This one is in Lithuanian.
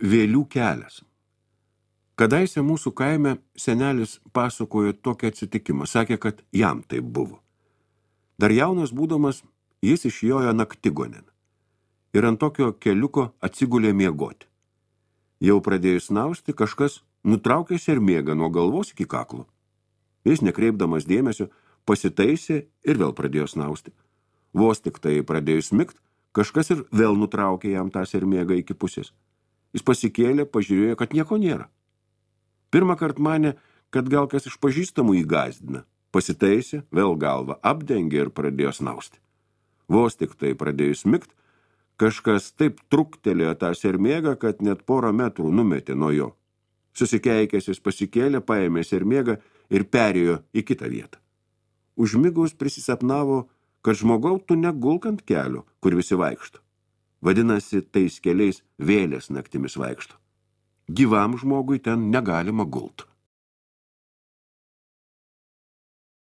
Vėlių kelias. Kadaise mūsų kaime senelis pasakojo tokį atsitikimą, sakė, kad jam taip buvo. Dar jaunas būdamas, jis išjojo naktigonėn ir ant tokio keliuko atsigulė miegoti. Jau pradėjus snausti, kažkas nutraukė sermėgą nuo galvos iki kaklo. Jis, nekreipdamas dėmesio, pasitaisė ir vėl pradėjo snausti. Vos tik tai pradėjus migt, kažkas ir vėl nutraukė jam tą sermėgą iki pusės. Jis pasikėlė, pažiūrėjo, kad nieko nėra. Pirmą kartą manė, kad gal kas iš pažįstamų įgazdina. Pasitaisė, vėl galvą apdengė ir pradėjo snausti. Vos tik tai pradėjus migt, kažkas taip truktelėjo tą sermėgą, kad net porą metrų numetė nuo jo. Susikeikęs jis pasikėlė, paėmė sermėgą ir perėjo į kitą vietą. Užmigus prisisapnavo, kad žmogautų negulk ant kelio, kur visi vaikšto. Vadinasi, tais keliais vėlės naktimis vaikšto. Gyvam žmogui ten negalima gult.